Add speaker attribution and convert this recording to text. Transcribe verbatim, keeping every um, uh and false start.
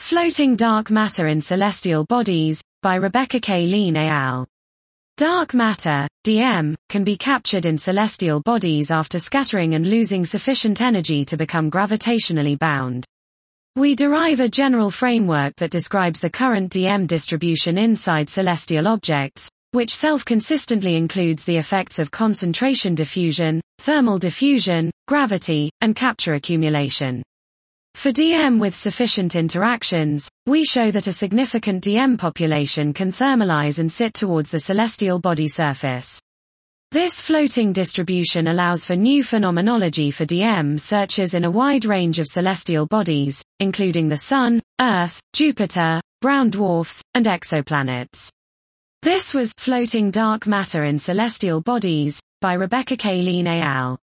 Speaker 1: Floating dark matter in celestial bodies, by Rebecca K. Lean et al. Dark matter, D M, can be captured in celestial bodies after scattering and losing sufficient energy to become gravitationally bound. We derive a general framework that describes the current D M distribution inside celestial objects, which self-consistently includes the effects of concentration diffusion, thermal diffusion, gravity, and capture accumulation. For D M with sufficient interactions, we show that a significant D M population can thermalize and sit towards the celestial body surface. This floating distribution allows for new phenomenology for D M searches in a wide range of celestial bodies, including the Sun, Earth, Jupiter, brown dwarfs, and exoplanets. This was Floating Dark Matter in Celestial Bodies, by Rebecca K. Lean et al.